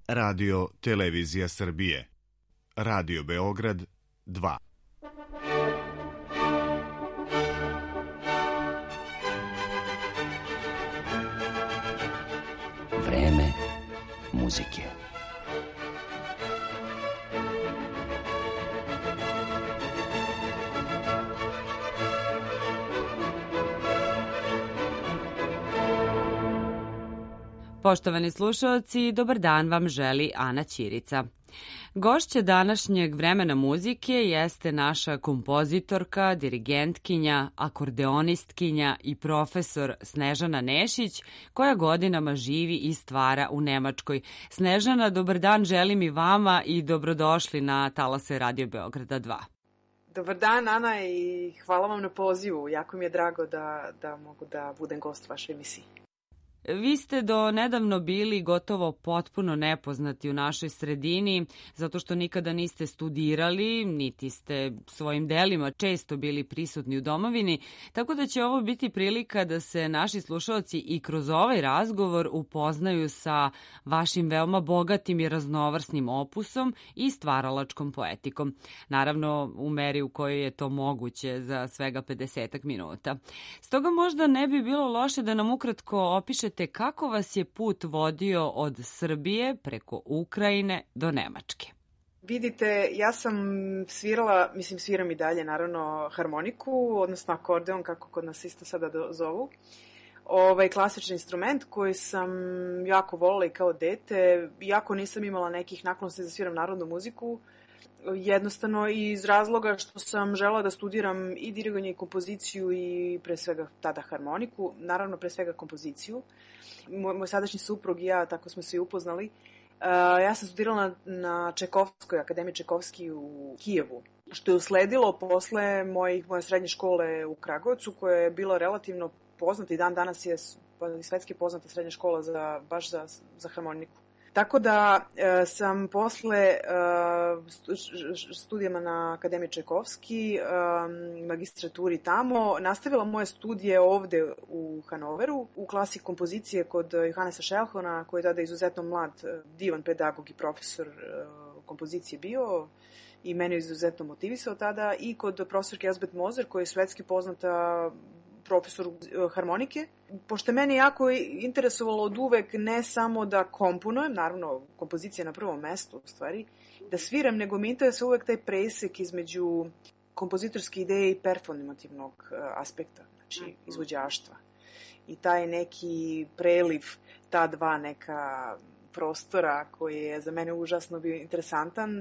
Radio Televizija Srbije. Radio Beograd 2. Vreme muzike. Poštovani slušaoci, dobar dan vam želi Ana Ćirica. Gošća današnjeg vremena muzike jeste naša kompozitorka, dirigentkinja, akordeonistkinja i profesor Snežana Nešić, koja godinama živi i stvara u Nemačkoj. Snežana, dobar dan želim i vama i dobrodošli na talase Radio Beograda 2. Dobar dan, Ana, i hvala vam na pozivu. Jako mi je drago da mogu da budem gost vaše emisije. Vi ste do nedavno bili gotovo potpuno nepoznati u našoj sredini, zato što nikada niste studirali, niti ste svojim delima često bili prisutni u domovini, tako da će ovo biti prilika da se naši slušaoci i kroz ovaj razgovor upoznaju sa vašim veoma bogatim i raznovrsnim opusom i stvaralačkom poetikom. Naravno, u meri u kojoj je to moguće za svega 50 minuta. Stoga možda ne bi bilo loše da nam ukratko opišete kako vas je put vodio od Srbije preko Ukrajine do Nemačke. Vidite, ja sam svirala, sviram i dalje, naravno, harmoniku, odnosno akordeon, kako kod nas isto sada zovu. Klasični instrument koji sam jako volila i kao dete, iako nisam imala nekih naklonosti da sviram narodnu muziku, jednostavno iz razloga što sam želela da studiram i dirigovanje i kompoziciju i pre svega tada harmoniku, naravno pre svega kompoziciju. Moj sadašnji suprug i ja, tako smo se i upoznali. Ja sam studirala na Čekovskoj, Akademiji Čekovski u Kijevu, što je usledilo posle moje srednje škole u Kragujevcu, koja je bila relativno poznata i dan danas je svetski poznata srednja škola baš za harmoniku. Tako da sam posle studijama na Akademiji Čekovski, magistraturi tamo, nastavila moje studije ovde u Hanoveru, u klasi kompozicije kod Johannesa Schelhona, koji je tada izuzetno mlad, divan pedagog i profesor kompozicije bio i mene izuzetno motivisao tada, i kod profesorke Elsbeth Moser, koja je svetski poznata profesor harmonike. Pošto meni jako interesovalo od uvek ne samo da komponujem, naravno kompozicija na prvom mestu u stvari, da sviram, nego mi interesuje uvek taj presek između kompozitorske ideje i performativnog aspekta, znači izvođaštva. I taj neki preliv ta dva neka prostora koji je za mene užasno bio interesantan.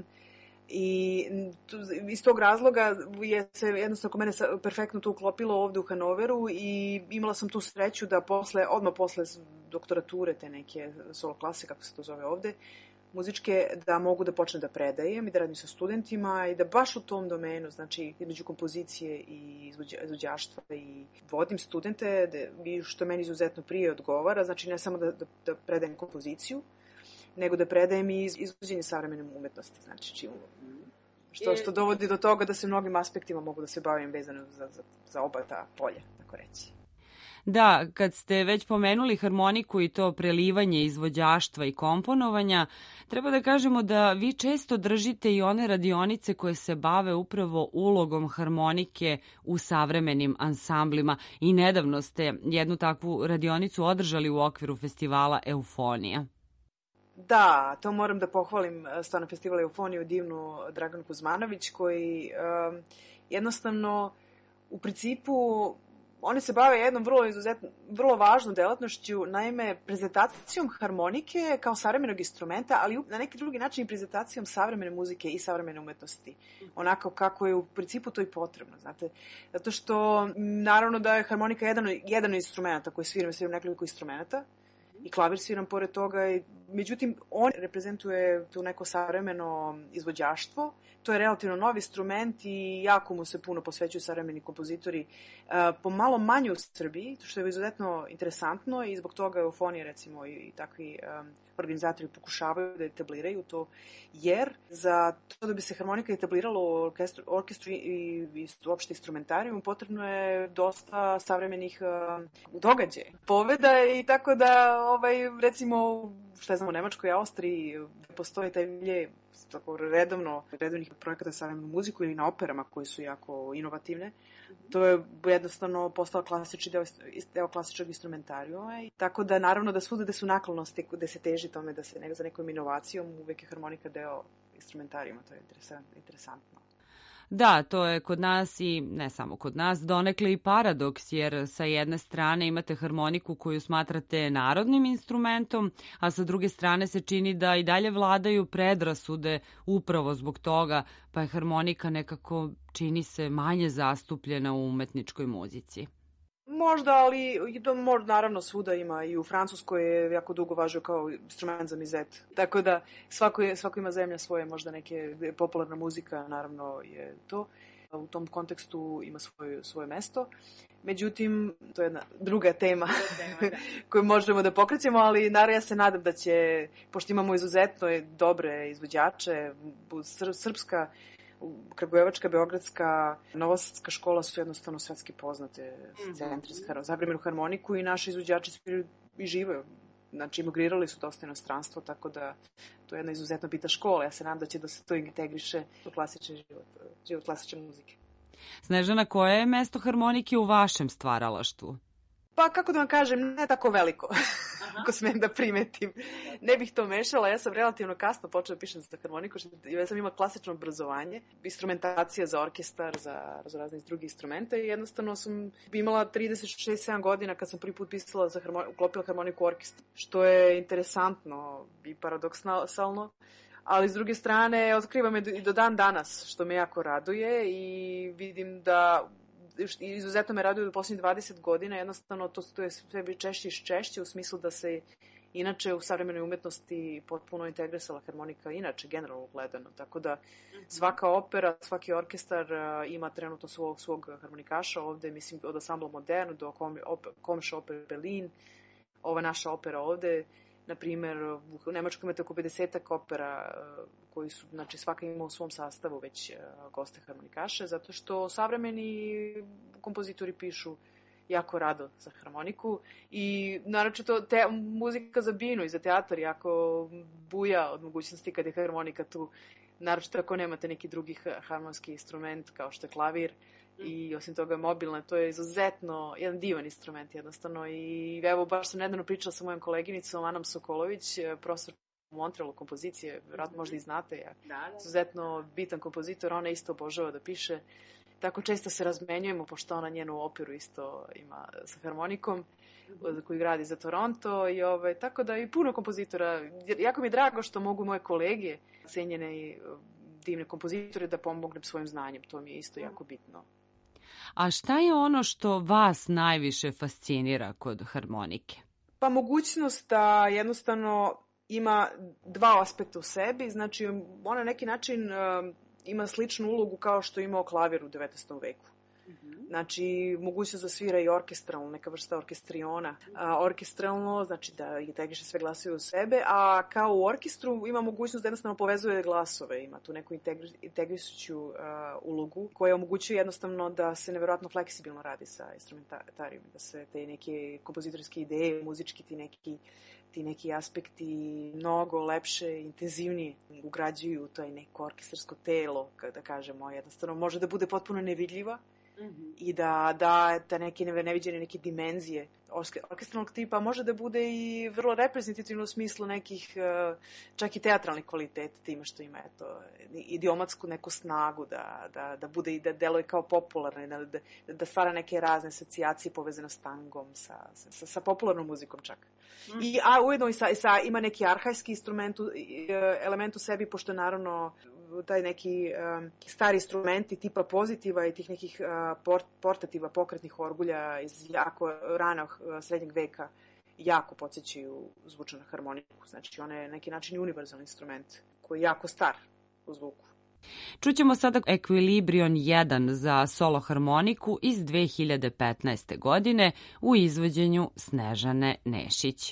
I iz tog razloga je se jednostavno kod mene perfektno to uklopilo ovde u Hanoveru i imala sam tu sreću da odmah posle doktorature, te neke solo klase, kako se to zove ovde, muzičke, da mogu da počnem da predajem i da radim sa studentima i da baš u tom domenu, znači između kompozicije i izvođaštva, i vodim studente, što meni izuzetno prije odgovara, znači ne samo da predajem kompoziciju, nego da predajem i izvođenje savremene umetnosti, znači što dovodi do toga da se mnogim aspektima mogu da se bavim vezano za oba ta polja, tako reći. Da, kad ste već pomenuli harmoniku i to prelivanje izvođaštva i komponovanja, treba da kažemo da vi često držite i one radionice koje se bave upravo ulogom harmonike u savremenim ansamblima i nedavno ste jednu takvu radionicu održali u okviru festivala Eufonija. Da, to moram da pohvalim stvarno festival Eufoniju, divnu Draganu Kuzmanović, koji jednostavno u principu oni se bave jednom vrlo važnom delatnošću, naime prezentacijom harmonike kao savremenog instrumenta, ali na neki drugi način i prezentacijom savremene muzike i savremene umetnosti. Onako kako je u principu to i potrebno, znate. Zato što naravno da je harmonika jedan instrumenta koji sviram nekoliko instrumenta, i klavir sviram pored toga, međutim on reprezentuje tu neko savremeno izvođaštvo. To je relativno novi instrument i jako mu se puno posvećuju savremeni kompozitori, pomalo manje u Srbiji, što je izuzetno interesantno, i zbog toga Eufonija recimo i takvi organizatori pokušavaju da etabliraju to, jer za to da bi se harmonika etablirala u orkestru i uopšte instrumentarijumu potrebno je dosta savremenih događaja, poveda, i tako da recimo šta znam, u Nemačkoj i Austriji postoji taj milje redovnih projekata za savremenu muziku ili na operama koji su jako inovativne. To je jednostavno postao klasični deo klasičnog instrumentarijuma. Tako da naravno da svuda gde su naklonosti, gde se teži tome da se za nekom inovacijom, uvek je harmonika deo instrumentarijuma. To je interesantno. Da, to je kod nas i ne samo kod nas donekle i paradoks, jer sa jedne strane imate harmoniku koju smatrate narodnim instrumentom, a sa druge strane se čini da i dalje vladaju predrasude upravo zbog toga, pa je harmonika nekako, čini se, manje zastupljena u umetničkoj muzici. Možda, ali naravno svuda ima. I u Francuskoj je jako dugo važio kao instrument za mizet. Tako da svako ima zemlja svoje, možda neke popularna muzika, naravno je to. U tom kontekstu ima svoje mesto. Međutim, to je jedna druga tema koju možemo da pokrećemo, ali naravno ja se nadam da će, pošto imamo izuzetno dobre izvođače, srpska, Kragujevačka, Beogradska, Novosadska škola su jednostavno svetski poznate centri za savremenu harmoniku i naši izvođači sviraju i žive. Znači, emigrirali su dosta inostranstvo, tako da to je jedna izuzetno bitna škola. Ja se nadam da se to integriše u klasični život klasične muzike. Snežana, koje je mesto harmonike u vašem stvaralaštvu? Pa, kako da vam kažem, ne tako veliko, ako smem da primetim. Ne bih to mešala, ja sam relativno kasno počela da pišem za harmoniku, ja sam imala klasično obrazovanje, instrumentacija za orkestar, za razne druge instrumente i jednostavno sam imala 36-7 godina kad sam prvi put pisala uklopila harmoniku u orkestar, što je interesantno i paradoksalno. Ali s druge strane, otkriva me i do dan danas, što me jako raduje i vidim da izuzetno me raduje u poslednjih 20 godina, jednostavno to je sve češće i češće u smislu da se inače u savremenoj umetnosti potpuno integrisala harmonika, inače generalno gledano, tako da svaka opera, svaki orkestar ima trenutno svog harmonikaša ovde, mislim od Ensemble Modern do Komische Oper Berlin, ova naša opera ovde. Na primer, u Nemačkoj imate oko 50 opera koji su, znači svaka ima u svom sastavu već goste harmonikaše, zato što savremeni kompozitori pišu jako rado za harmoniku i naročito muzika za binu i za teatar jako buja od mogućnosti kad je harmonika tu, naročito ako nemate neki drugi harmonski instrument kao što je klavir. I osim toga mobilna, to je izuzetno jedan divan instrument jednostavno i evo baš sam nedavno pričala sa mojom koleginicom Anom Sokolović, profesor u Montrealu kompozicije, vjerojatno možda i znate, izuzetno bitan kompozitor, ona isto obožava da piše, tako često se razmenjujemo pošto ona njenu operu isto ima sa harmonikom koju gradi za Toronto i tako da i puno kompozitora, jako mi je drago što mogu moje kolege, cenjene i divne kompozitore da pomognem svojim znanjem, to mi je isto jako bitno. A šta je ono što vas najviše fascinira kod harmonike? Pa mogućnost da jednostavno ima dva aspekta u sebi, znači ona na neki način ima sličnu ulogu kao što je imao klavir u 19. veku. Znači, mogućnost da svira i orkestralno, neka vrsta orkestriona. Orkestralno, znači da integriše sve glasove u sebe, a kao u orkestru ima mogućnost da jednostavno povezuje glasove, ima tu neku integrisujuću ulogu koja omogućuje jednostavno da se neverovatno fleksibilno radi sa instrumentarijom, da se te neke kompozitorske ideje, muzički ti neki aspekti mnogo lepše, intenzivnije ugrađuju u to neko orkestarsko telo, da kažemo, jednostavno može da bude potpuno nevidljiva, i da neke neviđene neke dimenzije orkestralnog tipa može da bude i vrlo reprezentativno u smislu nekih čak i teatralnih kvaliteta time što ima idiomatsku neku snagu da bude i da deluje kao popularno, da stvara neke razne asocijacije povezane s tangom, sa popularnom muzikom čak. A ujedno ima neki arhajski element u sebi, pošto naravno taj neki stari instrumenti tipa pozitiva i tih nekih portativa, pokretnih orgulja iz jako ranog srednjeg veka jako podsjećaju zvučanu harmoniku. Znači, on je neki način univerzalni instrument koji je jako star u zvuku. Čućemo sada Ekvilibrion 1 za solo harmoniku iz 2015. godine u izvođenju Snežane Nešić.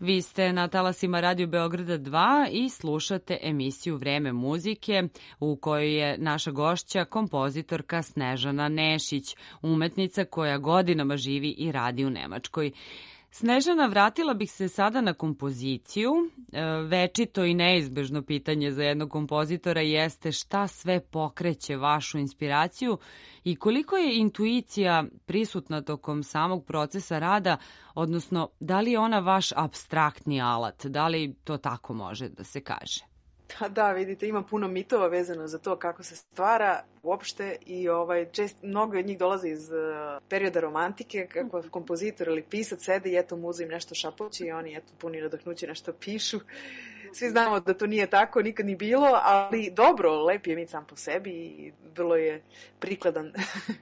Vi ste na talasima Radio Beograda 2 i slušate emisiju Vreme muzike u kojoj je naša gošća kompozitorka Snežana Nešić, umetnica koja godinama živi i radi u Nemačkoj. Snežana, vratila bih se sada na kompoziciju. Večito i neizbežno pitanje za jednog kompozitora jeste šta sve pokreće vašu inspiraciju i koliko je intuicija prisutna tokom samog procesa rada, odnosno da li je ona vaš apstraktni alat, da li to tako može da se kaže? Da, vidite, ima puno mitova vezano za to kako se stvara uopšte i mnogo od njih dolaze iz perioda romantike, kako kompozitor ili pisac sede i eto muza im nešto šapući i oni eto puni nadahnuće nešto pišu. Svi znamo da to nije tako, nikad ni bilo, ali dobro, lep je mit sam po sebi i vrlo je prikladan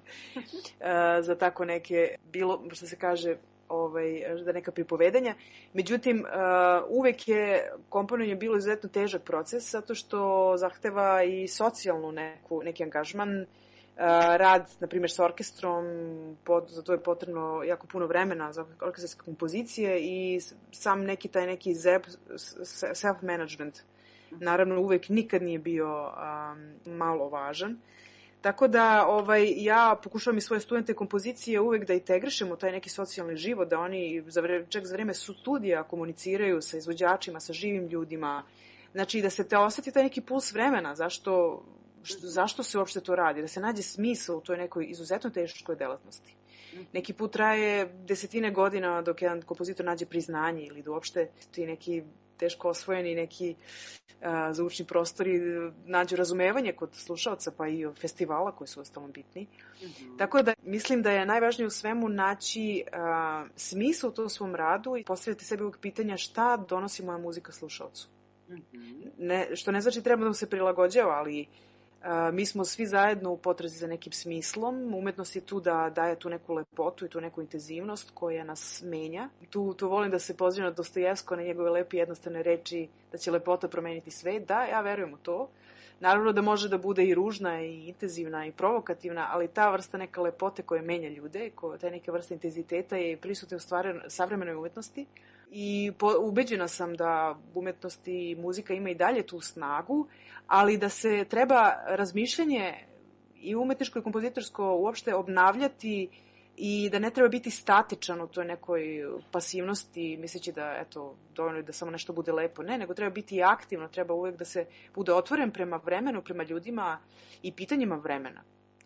za tako neke, bilo što se kaže, da neka pripovedanja. Međutim, uvek je komponovanje bilo izuzetno težak proces, zato što zahteva i socijalnu neki angažman, rad, na primjer, sa orkestrom, za to je potrebno jako puno vremena za orkestarske kompozicije i sam neki self-management, naravno, uvek nikad nije bio malo važan. Tako da ja pokušavam i svoje studente kompozicije uvek da integrišemo taj neki socijalni život, da oni čak za vreme studija komuniciraju sa izvođačima, sa živim ljudima. Znači da se osjeti taj neki puls vremena, zašto se uopšte to radi, da se nađe smisao u toj nekoj izuzetno teškoj delatnosti. Neki put traje desetine godina dok jedan kompozitor nađe priznanje ili da uopšte ti neki teško osvojeni neki zvučni prostori nađu razumevanje kod slušalca, pa i festivala koji su ostalo bitni. Tako da mislim da je najvažnije u svemu naći smisao u tom svom radu i postaviti sebi uvijek pitanja šta donosi moja muzika slušalcu. Što ne znači treba da mu se prilagođava, ali mi smo svi zajedno u potrazi za nekim smislom. Umetnost je tu da daje tu neku lepotu i tu neku intenzivnost koja nas menja. Tu volim da se pozivam na Dostojevsko, na njegove lepe jednostavne reči da će lepota promeniti svet. Da, ja verujem u to. Naravno da može da bude i ružna i intenzivna i provokativna, ali ta vrsta neka lepote koja menja ljude, ta neka vrsta intenziteta je prisutna u savremenoj umetnosti. I ubeđena sam da umetnost i muzika ima i dalje tu snagu, ali da se treba razmišljanje i umetničko i kompozitorsko uopšte obnavljati i da ne treba biti statičan u toj nekoj pasivnosti, misleći da eto, dovoljno je da samo nešto bude lepo. Ne, nego treba biti i aktivno, treba uvek da se bude otvoren prema vremenu, prema ljudima i pitanjima vremena.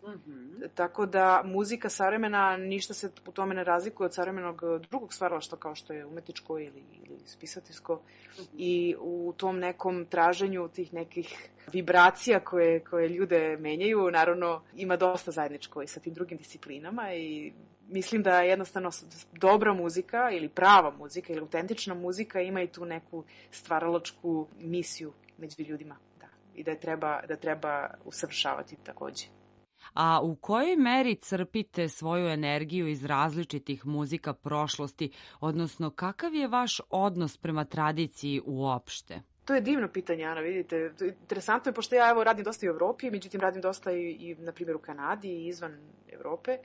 Tako da muzika savremena ništa se u tome ne razlikuje od savremenog drugog stvaralaštva kao što je umetničko ili spisateljsko i u tom nekom traženju tih nekih vibracija koje ljude menjaju, naravno ima dosta zajedničko i sa tim drugim disciplinama i mislim da jednostavno dobra muzika ili prava muzika ili autentična muzika ima i tu neku stvaralačku misiju među ljudima, da, i da treba usavršavati takođe. A u kojoj meri crpite svoju energiju iz različitih muzika prošlosti, odnosno kakav je vaš odnos prema tradiciji uopšte? To je divno pitanje, Ana, vidite. Interesantno je, pošto ja radim dosta i u Evropi, međutim radim dosta i na primjer, u Kanadi i izvan Evrope.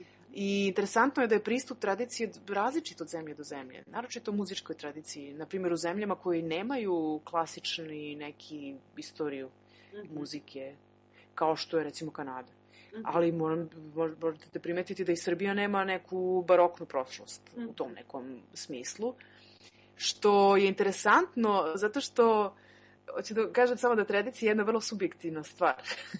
I interesantno je da je pristup tradicije različit od zemlje do zemlje, naročito muzičkoj tradiciji. Na primjer, u zemljama koji nemaju klasični neki istoriju muzike, kao što je recimo Kanada. Ali morate primetiti da i Srbija nema neku baroknu prošlost u tom nekom smislu. Što je interesantno, zato što, hoću da kažem samo da tradicija je jedna vrlo subjektivna stvar.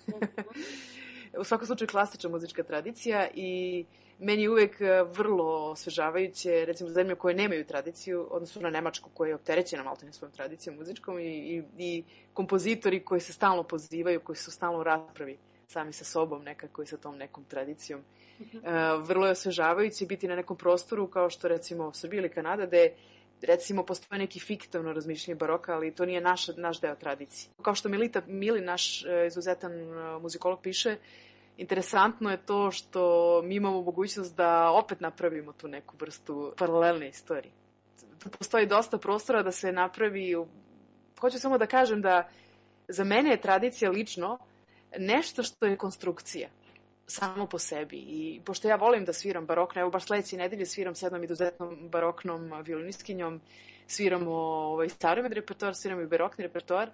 U svakom slučaju klasična muzička tradicija i meni je uvek vrlo osvežavajuće, recimo zemlje koje nemaju tradiciju, odnosno na Nemačku koja je opterećena maltene svojom tradicijom muzičkom i kompozitori koji se stalno pozivaju, koji su stalno u raspravi sami sa sobom nekako i sa tom nekom tradicijom. Vrlo je osvežavajuće biti na nekom prostoru kao što recimo Srbija ili Kanada, gde recimo postoje neki fiktivno razmišljanje baroka, ali to nije naš deo tradicije. Kao što Mili, naš izuzetan muzikolog, piše, interesantno je to što mi imamo mogućnost da opet napravimo tu neku vrstu paralelne istorije. Tu postoji dosta prostora da se napravi. Hoću samo da kažem da za mene je tradicija lično nešto što je konstrukcija samo po sebi. I pošto ja volim da sviram barokno, evo baš sledeće nedelje sviram s jednom izuzetnom baroknom violinistkinjom, sviramo savremeni repertoar, sviramo i barokni repertoar.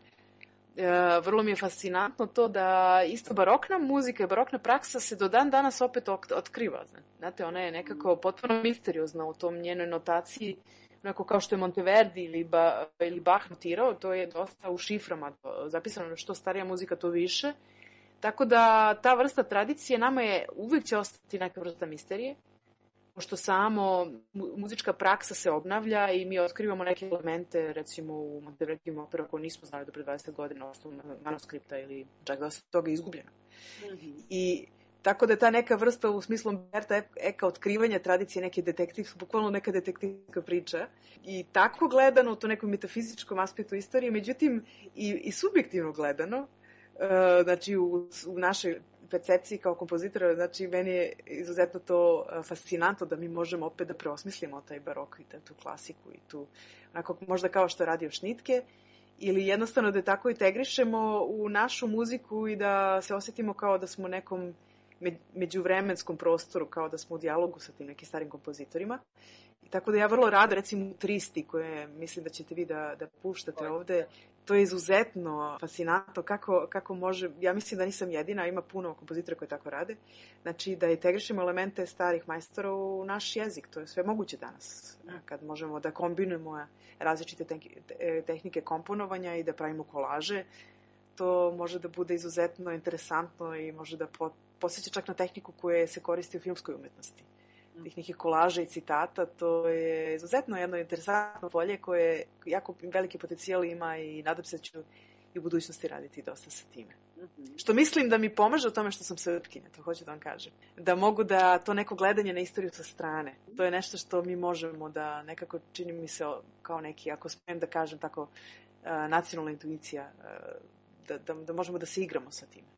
Vrlo mi je fascinantno to da isto barokna muzika i barokna praksa se do dan danas opet otkriva. Znate, ona je nekako potpuno misteriozna u tom njenoj notaciji, onako kao što je Monteverdi ili Bach notirao, to je dosta u šiframa zapisano, što starija muzika to više. Tako da ta vrsta tradicije nama je uvijek će ostati neka vrsta misterije, pošto samo muzička praksa se obnavlja i mi otkrivamo neke elemente, recimo u Monteverdijevom operu koje nismo znali do pre 20 godina, osnovu manuskripta ili čak da se toga izgubljeno. I tako da je ta neka vrsta u smislu Umberta Eka otkrivanja tradicije, bukvalno neka detektivska priča. I tako gledano u to nekom metafizičkom aspektu istorije, međutim i subjektivno gledano, znači u našoj percepciji kao kompozitora, znači meni je izuzetno to fascinantno da mi možemo opet da preosmislimo taj barok i tu klasiku i tu, onako možda kao što radio Šnitke, ili jednostavno da tako integrišemo u našu muziku i da se osjetimo kao da smo u nekom međuvremenskom prostoru, kao da smo u dijalogu sa tim nekim starim kompozitorima. I tako da ja vrlo rado, recimo u Tristi, koje mislim da ćete vi da puštate ovde, to je izuzetno fascinantno kako može, ja mislim da nisam jedina, ima puno kompozitora koji tako rade, znači da integrišemo elemente starih majstora u naš jezik, to je sve moguće danas, kad možemo da kombinujemo različite tehnike komponovanja i da pravimo kolaže, to može da bude izuzetno interesantno i može da posjeća čak na tehniku koja se koristi u filmskoj umetnosti. Tih nekih kolaža i citata, to je izuzetno jedno interesantno polje koje jako veliki potencijal ima i nadam se da ću i u budućnosti raditi dosta sa time. Što mislim da mi pomaže u tome što sam Srpkinja, to hoću da vam kažem. Da mogu da to neko gledanje na istoriju sa strane, to je nešto što mi možemo da nekako, čini mi se kao neki, ako smijem da kažem tako, nacionalna intuicija, da možemo da se igramo sa time.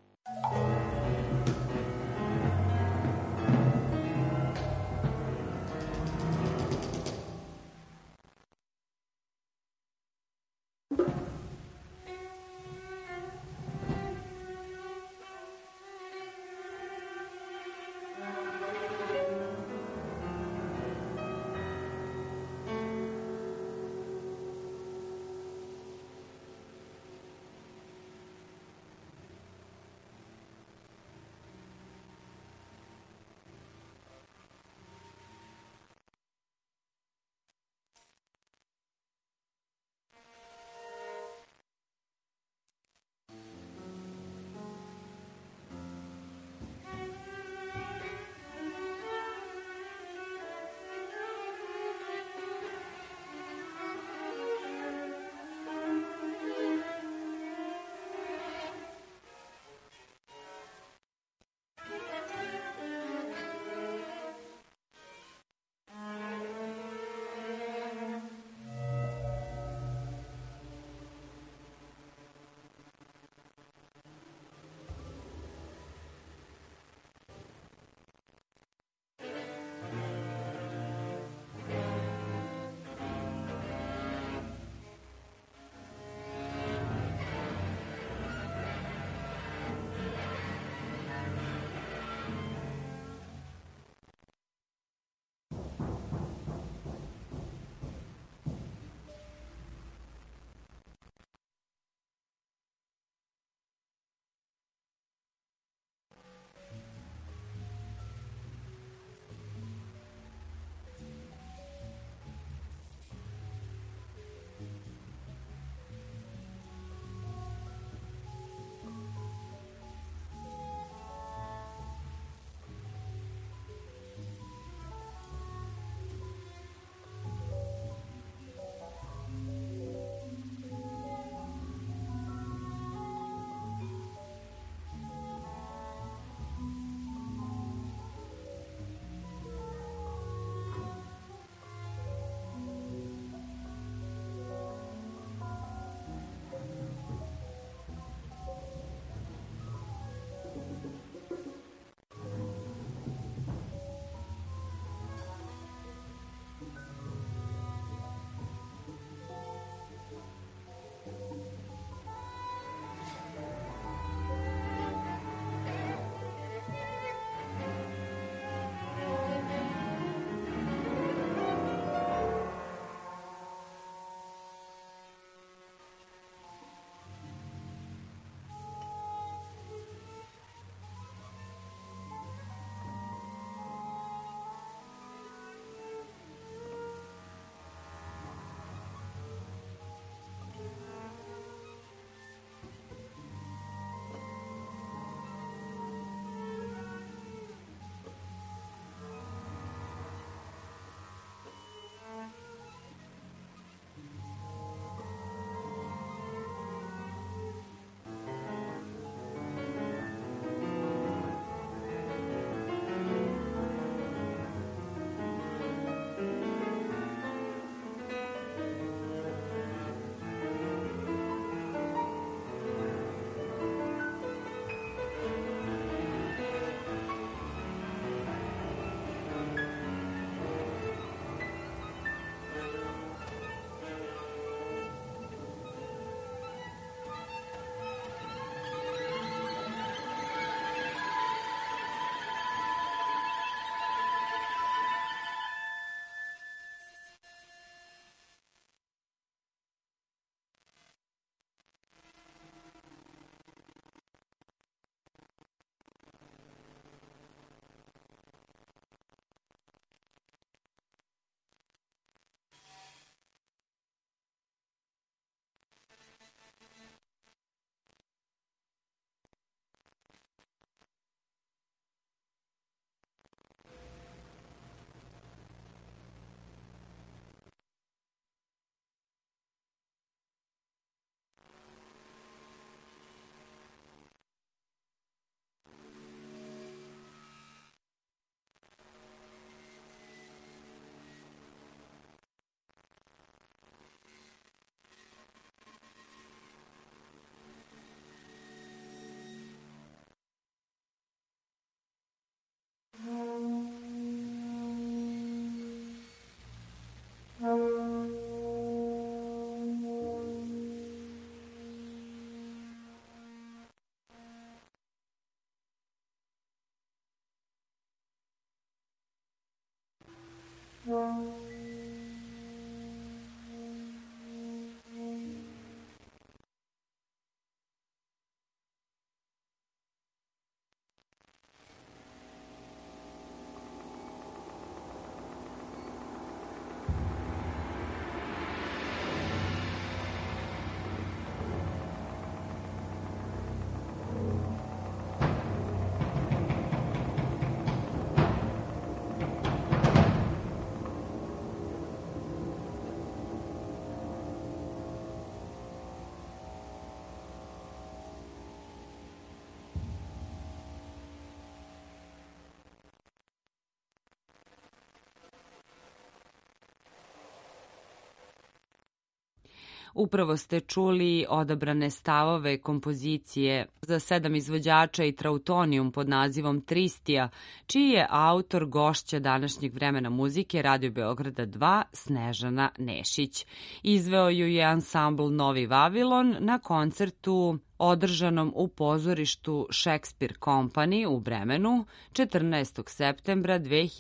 Upravo ste čuli odabrane stavove kompozicije za 7 izvođača i Trautonijum pod nazivom Tristija, čiji je autor gošća današnjeg vremena muzike Radio Beograda 2 Snežana Nešić. Izveo ju je ansambl Novi Vavilon na koncertu održanom u pozorištu Shakespeare Company u Bremenu 14. septembra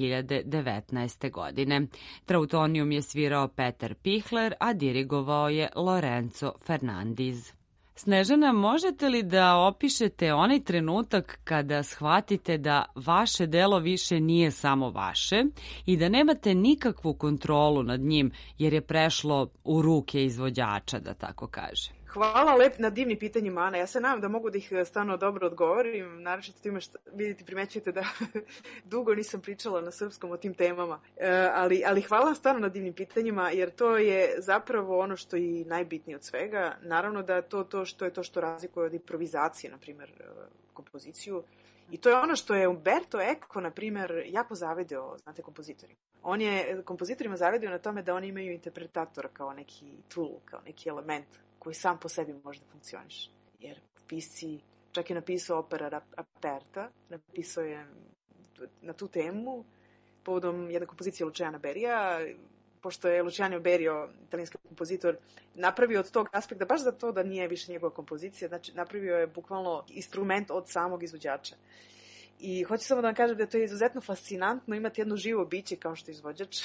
2019. godine. Trautonijum je svirao Petar Pihler, a dirigovao je Lorenzo Fernandiz. Snežana, možete li da opišete onaj trenutak kada shvatite da vaše delo više nije samo vaše i da nemate nikakvu kontrolu nad njim jer je prešlo u ruke izvođača, da tako kaže? Hvala na divnim pitanjima, Ana. Ja se nadam da mogu da ih stvarno dobro odgovorim, naročito time što vidite, primećujete da dugo nisam pričala na srpskom o tim temama. Ali hvala stvarno na divnim pitanjima, jer to je zapravo ono što je najbitnije od svega. Naravno da to što razlikuje od improvizacije, na primjer, kompoziciju. I to je ono što je Umberto Eco, na primjer, jako zavideo, znate, kompozitorima. On je kompozitorima zavideo na tome da oni imaju interpretatora kao neki tool, kao neki element koji sam po sebi može da funkcioniše. Jer pisci, čak je napisao opera Aperta, napisao je na tu temu povodom jedne kompozicije Luciana Berija, pošto je Luciano Berio, italijanski kompozitor, napravio od tog aspekta, baš za to da nije više njegova kompozicija, znači napravio je bukvalno instrument od samog izvođača. I hoću samo da vam kažem da to je izuzetno fascinantno imati jedno živo biće kao što je izvođač,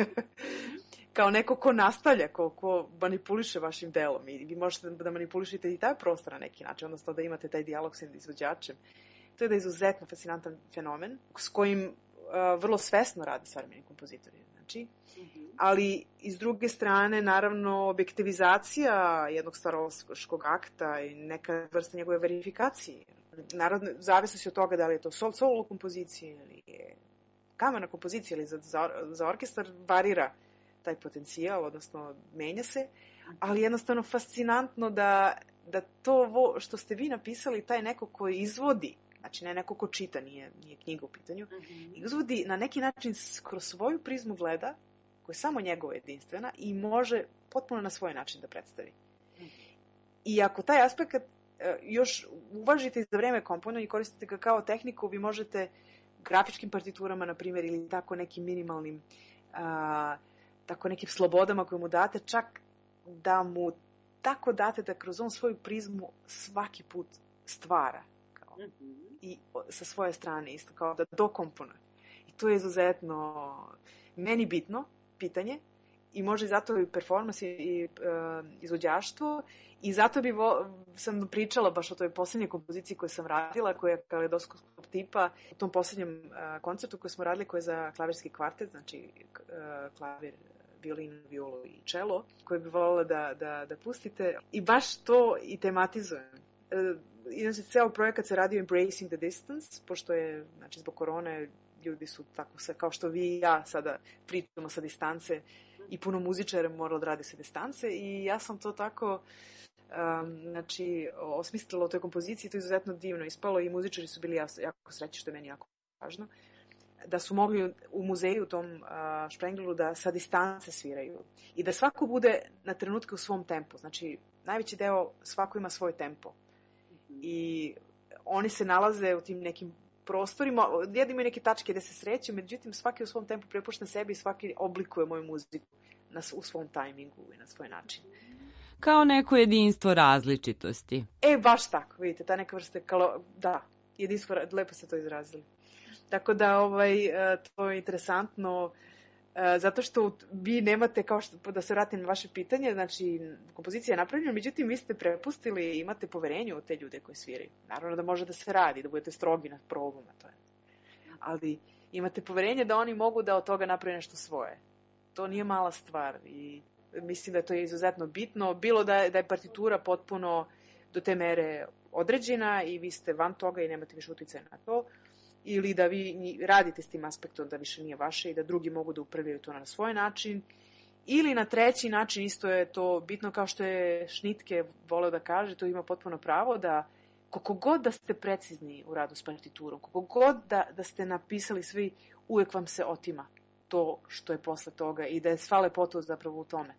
kao neko ko nastavlja, ko manipuliše vašim delom i vi možete da manipulišete i taj prostor na neki način, odnosno da imate taj dijalog sa izvođačem. To je da je izuzetno fascinantan fenomen s kojim vrlo svesno rade savremeni kompozitori. Znači, ali i s druge strane, naravno, objektivizacija jednog staroškog akta i neka vrsta njegove verifikacije. Naravno, zavisno se od toga da li je to solo kompozicija ili je kamerna kompozicija ili za orkestar varira taj potencijal, odnosno menja se, ali jednostavno fascinantno da to što ste vi napisali, taj neko koji izvodi, znači ne neko ko čita, nije knjiga u pitanju, izvodi na neki način kroz svoju prizmu gleda, koja je samo njegova jedinstvena i može potpuno na svoj način da predstavi. I ako taj aspekt još uvažite za vreme komponovanja i koristite ga kao tehniku, vi možete grafičkim partiturama, na primjer, ili tako nekim minimalnim tako nekim slobodama koje mu date, čak da mu tako date da kroz on svoju prizmu svaki put stvara. Kao, i sa svoje strane isto, kao da dokomponuje. I to je izuzetno meni bitno pitanje i može zato i performans i izvođaštvo i zato sam pričala baš o toj posljednjoj kompoziciji koju sam radila, koja je kaleidoskopskog tipa, u tom posljednjem koncertu koji smo radili, koji je za klavirski kvartet, znači klavir, violin, violu i čelo, koje bi voljela da pustite. I baš to i tematizujem. Inače, ceo projekat se radio Embracing the Distance, pošto je, znači, zbog korone, ljudi su tako, kao što vi i ja sada pričamo sa distance i puno muzičara moralo da radi sa distance i ja sam to tako znači, osmislila u toj kompoziciji, to je izuzetno divno ispalo i muzičari su bili jako srećni, što je meni jako važno, da su mogli u muzeju, u tom Šprengelu, da sa distance sviraju i da svako bude na trenutke u svom tempu. Znači, najveći deo, svako ima svoj tempo i oni se nalaze u tim nekim prostorima, jedni imaju neke tačke gde se sreću, međutim svaki u svom tempu prepušta sebi i svaki oblikuje moju muziku u svom tajmingu i na svoj način. Kao neko jedinstvo različitosti. Baš tako, vidite, ta neka vrsta, da, jedinstvo, lepo ste to izrazili. Tako da, to je interesantno, Zato što vi nemate, kao što, da se vratim na vaše pitanje, znači kompozicija je napravljena, međutim vi ste prepustili, imate poverenje u te ljude koji sviraju. Naravno da može da se radi, da budete strogi na probama, to je. Ali imate poverenje da oni mogu da od toga naprave nešto svoje. To nije mala stvar i mislim da to je izuzetno bitno. Bilo da je partitura potpuno do te mere određena i vi ste van toga i nemate više uticaja na to, ili da vi radite s tim aspektom da više nije vaše i da drugi mogu da upravljaju to na svoj način, ili na treći način isto je to bitno, kao što je Šnitke voleo da kaže, to ima potpuno pravo, da koliko god da ste precizni u radu s partiturom, koliko god da ste napisali svi, uvek vam se otima to što je posle toga i da je sva lepota zapravo u tome.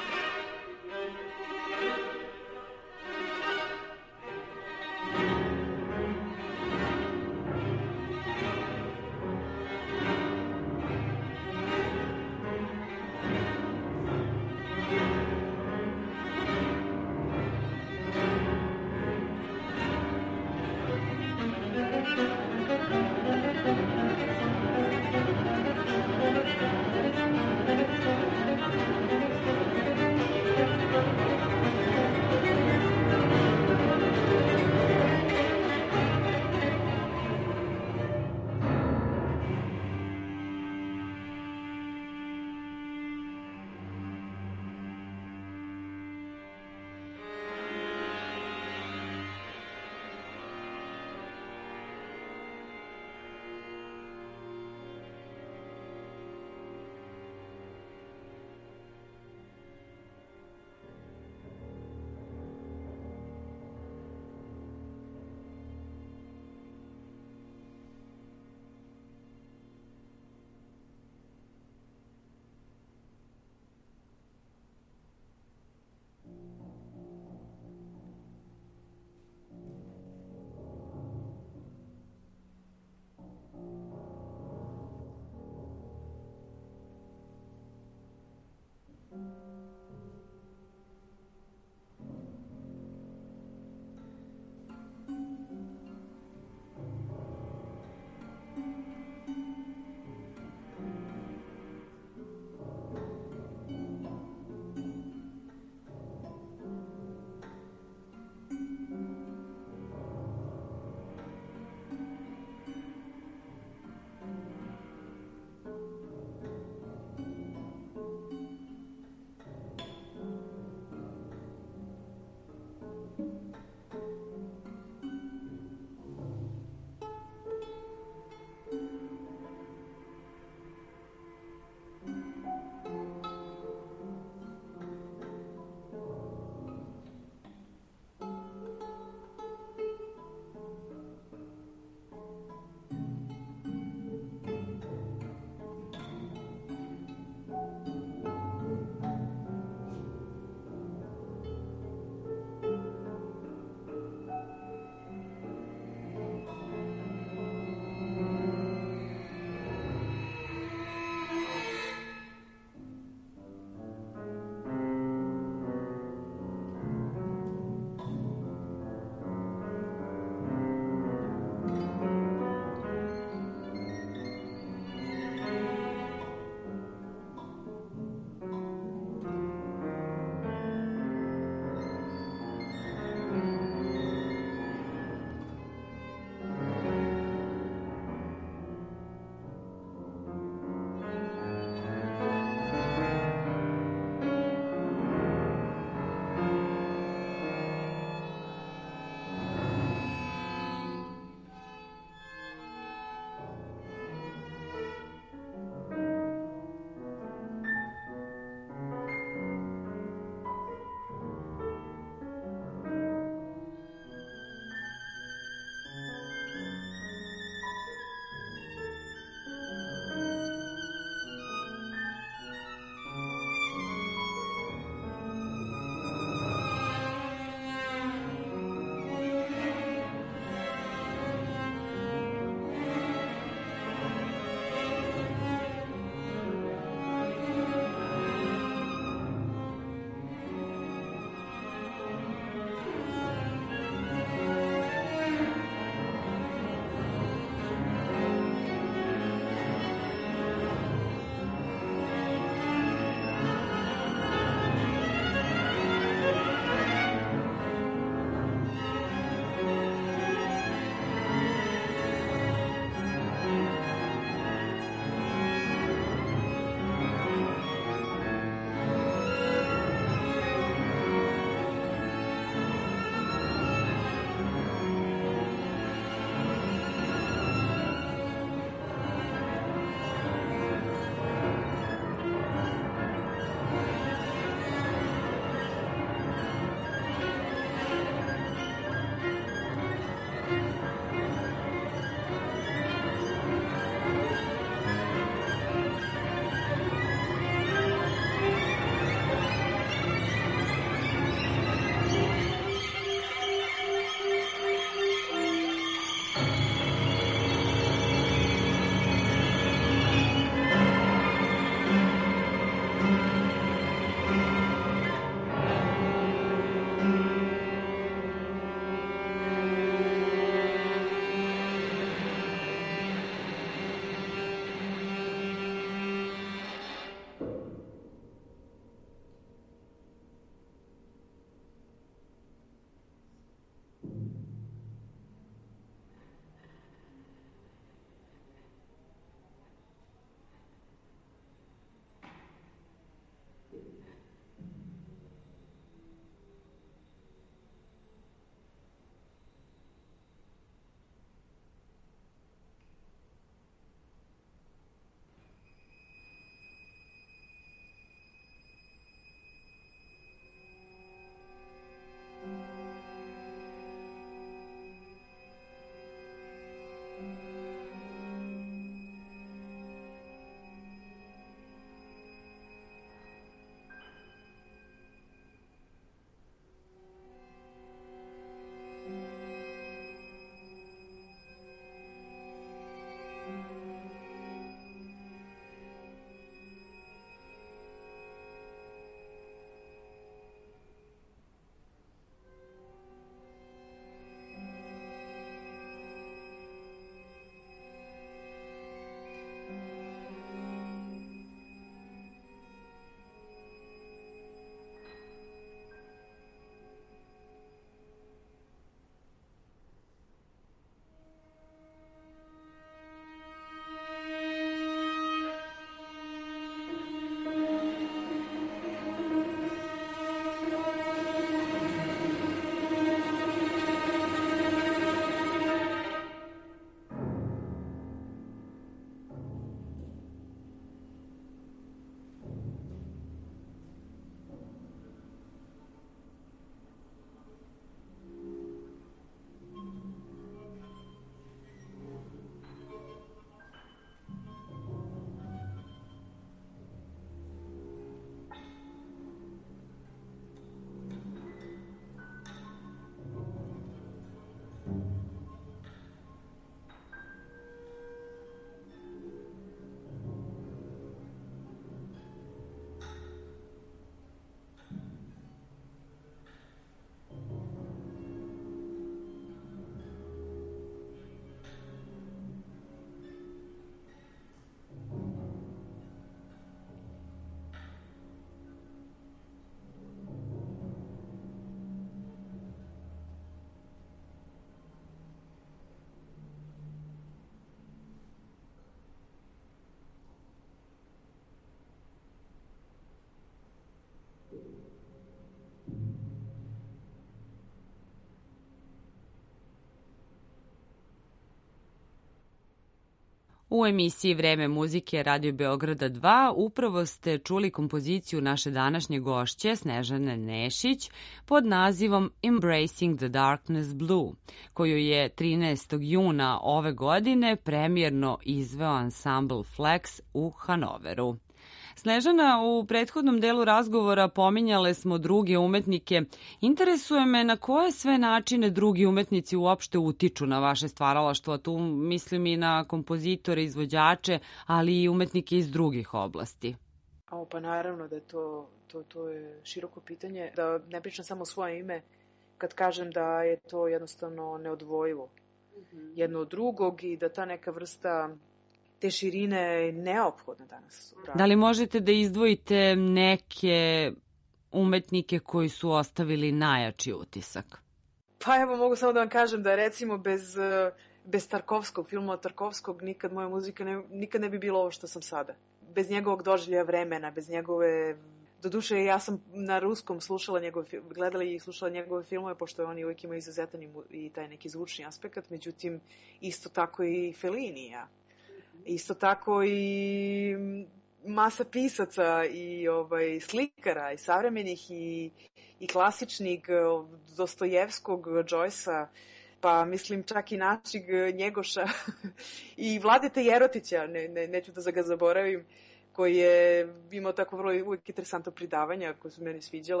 U emisiji Vreme muzike Radio Beograda 2 upravo ste čuli kompoziciju naše današnje gošće Snežane Nešić pod nazivom Embracing the Darkness Blue, koju je 13. juna ove godine premijerno izveo ansambl Flex u Hanoveru. Snežana, u prethodnom delu razgovora pominjale smo druge umetnike. Interesuje me na koje sve načine drugi umetnici uopšte utiču na vaše stvaralaštvo. Tu mislim i na kompozitore, izvođače, ali i umetnike iz drugih oblasti. Pa naravno da je to je široko pitanje. Da ne pričam samo svoje ime kad kažem da je to jednostavno neodvojivo jedno od drugog i da ta neka vrsta te širine je neophodna danas. Da li možete da izdvojite neke umetnike koji su ostavili najjači utisak? Pa evo, mogu samo da vam kažem da recimo bez Tarkovskog, filma Tarkovskog, nikad moja muzika nikad ne bi bilo ovo što sam sada. Bez njegovog doživljaja vremena, bez njegove... Doduše, ja sam na ruskom gledala i slušala njegove filmove, pošto oni uvijek imaju izuzetan i taj neki zvučni aspekt, međutim, isto tako i Fellinija. Isto tako i masa pisaca i slikara i savremenih i klasičnih, Dostojevskog, Joycea, pa mislim čak i našeg Njegoša i Vladete Jerotića, neću da ga zaboravim, koji je imao tako vrlo uvijek interesantno pridavanja koje su meni sviđala.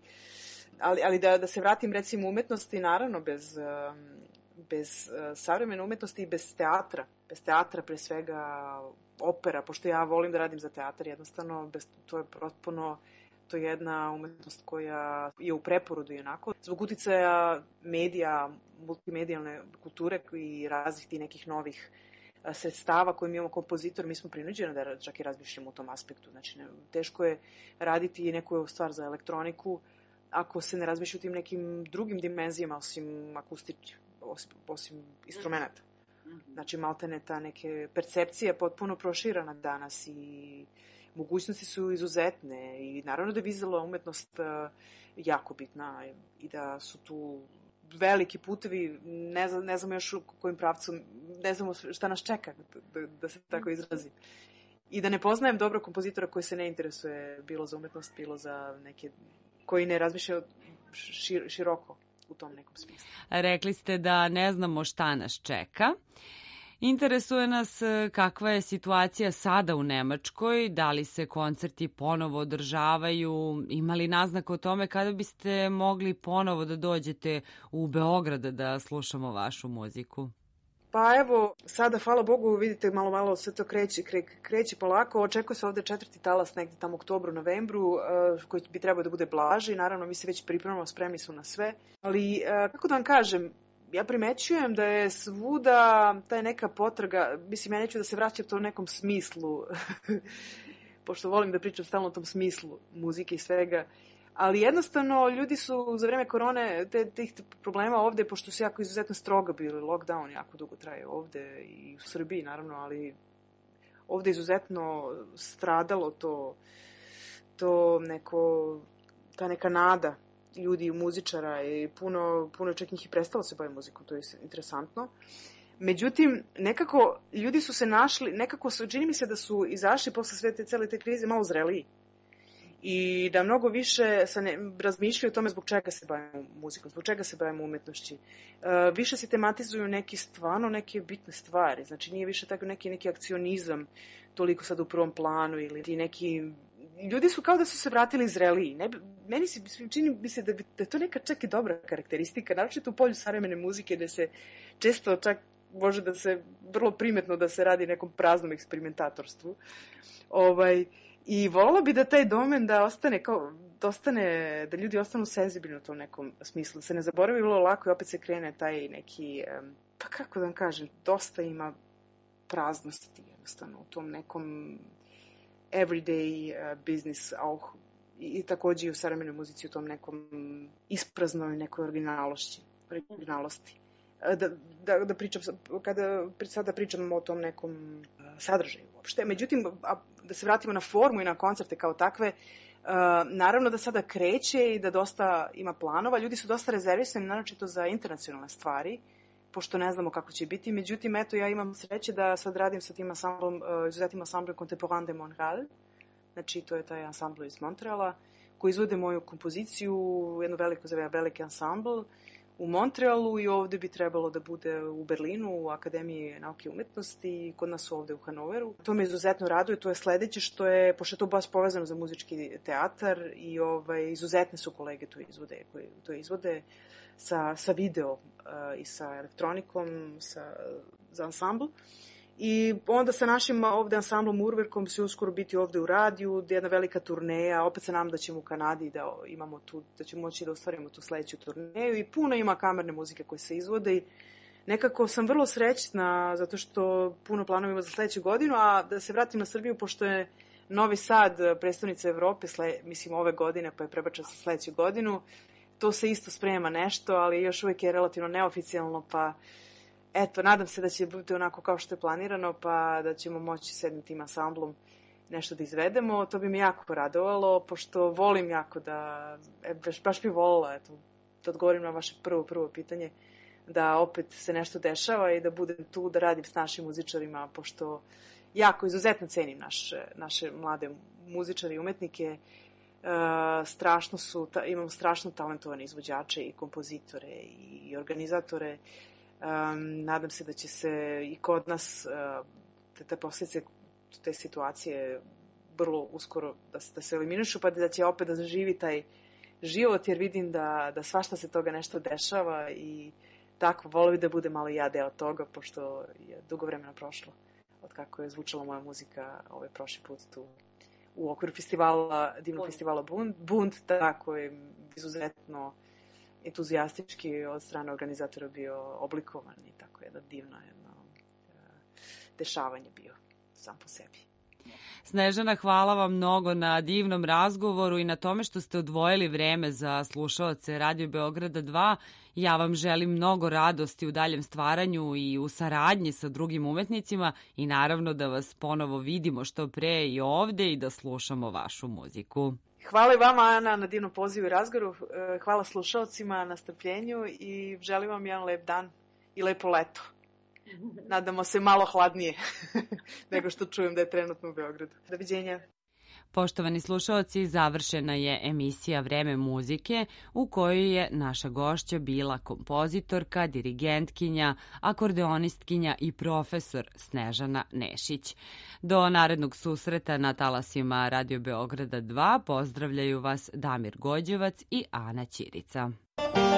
Ali da se vratim recimo umetnosti, naravno bez savremene umetnosti i bez teatra pre svega opera, pošto ja volim da radim za teatar, jednostavno to je jedna umetnost koja je u preporodu i onako. Zbog uticaja medija, multimedijalne kulture i raznih tih nekih novih sredstava koje mi imamo kompozitor, mi smo prinuđeni da čak i razmišljamo u tom aspektu. Znači, teško je raditi neku stvar za elektroniku ako se ne razmišlja u tim nekim drugim dimenzijama osim akustičnih, osim instrumenta. Znači, maltene ta neke percepcija potpuno proširana danas i mogućnosti su izuzetne i naravno da je vizualna umetnost jako bitna i da su tu veliki putevi, ne znamo još u kojim pravcom, ne znamo šta nas čeka, da se tako izrazi. I da ne poznajem dobro kompozitora koji se ne interesuje bilo za umetnost, bilo za neke koji ne razmišljaju široko u tom nekom smislu. Rekli ste da ne znamo šta nas čeka. Interesuje nas kakva je situacija sada u Nemačkoj, da li se koncerti ponovo održavaju, ima li naznaka o tome kada biste mogli ponovo da dođete u Beograd da slušamo vašu muziku? Pa evo, sada, hvala Bogu, vidite, malo sve to kreće polako. Očekuje se ovde 4. talas negde tamo u oktobru, novembru, koji bi trebao da bude blaži. Naravno, mi se već pripremamo, spremni su na sve. Ali, kako da vam kažem, ja primećujem da je svuda taj neka potraga, mislim, ja neću da se vraćam to u nekom smislu, pošto volim da pričam stalno o tom smislu muzike i svega, ali jednostavno ljudi su za vreme korone tih problema ovde, pošto su jako izuzetno strogo bili, lockdown jako dugo traje ovde i u Srbiji naravno, ali ovde je izuzetno stradalo to neko, ta neka nada ljudi, muzičara i puno čak njih i prestalo se bavi muzikom, to je interesantno. Međutim, nekako ljudi su se našli, čini mi se da su izašli posle cele te krize malo zreliji. I da mnogo više razmišljaju o tome zbog čega se bavimo muzikom, zbog čega se bavimo umetnošću. Više se tematizuju neke bitne stvari, znači nije više tako neki akcionizam toliko sad u prvom planu ili neki... Ljudi su kao da su se vratili zreliji. Meni čini mi se da je to neka čak i dobra karakteristika, naročito u polju savremene muzike, da se često čak može da se vrlo primetno da se radi nekom praznom eksperimentatorstvu. I volila bi da taj domen da ljudi ostanu senzibilni u tom nekom smislu, da se ne zaboravi vrlo lako i opet se krene taj neki, pa kako da vam kažem, dosta ima praznosti jednostavno u tom nekom everyday business, i takođe i u savremenoj muzici u tom nekom ispraznoj nekoj originalnosti. Da pričam, sada pričam o tom nekom sadržaju uopšte. Međutim, da se vratimo na formu i na koncerte kao takve, naravno da sada kreće i da dosta ima planova. Ljudi su dosta rezervisani, naročito za internacionalne stvari, pošto ne znamo kako će biti. Međutim, eto, ja imam sreće da sad radim sa tim ansamblom, izuzetnim ansamblom Contemporain de Montréal. Znači, to je taj ansambl iz Montreala, koji izvode moju kompoziciju, jedno veliki ansambl u Montrealu i ovde bi trebalo da bude u Berlinu, u Akademiji nauke i umetnosti i kod nas ovde u Hanoveru. To me izuzetno raduje, to je sledeće što je, pošto je to baš povezano za muzički teatar i izuzetne su kolege koji to izvode sa video i sa elektronikom, za ansambl. I onda sa našim ovde ansamblom Urverkom će uskoro biti ovde u radiju, jedna velika turneja, opet se nam da ćemo u Kanadi da imamo tu, da ćemo moći da ostvarimo tu sledeću turneju i puno ima kamerne muzike koje se izvode i nekako sam vrlo srećna zato što puno planova ima za sledeću godinu, a da se vratim na Srbiju, pošto je Novi Sad prestonica Evrope, mislim ove godine, pa je prebačen sa sledeću godinu, to se isto sprema nešto, ali još uvijek je relativno neoficijalno, pa eto, nadam se da će biti onako kao što je planirano, pa da ćemo moći s jednim tim ansamblom nešto da izvedemo. To bi mi jako radovalo, pošto volim jako da, baš bi volila, eto, da odgovorim na vaše prvo pitanje, da opet se nešto dešava i da budem tu, da radim s našim muzičarima, pošto jako izuzetno cenim naše mlade muzičare i umetnike. Imamo strašno talentovane izvođače i kompozitore i organizatore. Nadam se da će se i kod nas te posljedice te situacije vrlo uskoro da se eliminišu, pa da će opet da zaživi taj život, jer vidim da svašta se toga nešto dešava i tako, volio bi da bude malo i ja deo toga, pošto je dugo vremena prošlo od kako je zvučala moja muzika prošli put tu u okviru divnog festivala Bund, tako je izuzetno entuzijastički od strane organizatora bio oblikovan i tako jedno divno dešavanje bio sam po sebi. Snežana, hvala vam mnogo na divnom razgovoru i na tome što ste odvojili vreme za slušaoce Radio Beograda 2. Ja vam želim mnogo radosti u daljem stvaranju i u saradnji sa drugim umetnicima i naravno da vas ponovo vidimo što pre i ovde i da slušamo vašu muziku. Hvala i vama, Ana, na divnom pozivu i razgovoru. Hvala slušaocima na strpljenju i želim vam jedan lep dan i lepo leto. Nadamo se malo hladnije nego što čujem da je trenutno u Beogradu. Doviđenja. Poštovani slušaoci, završena je emisija Vreme muzike u kojoj je naša gošća bila kompozitorka, dirigentkinja, akordeonistkinja i profesor Snežana Nešić. Do narednog susreta na talasima Radio Beograda 2 pozdravljaju vas Damir Gođevac i Ana Ćirica.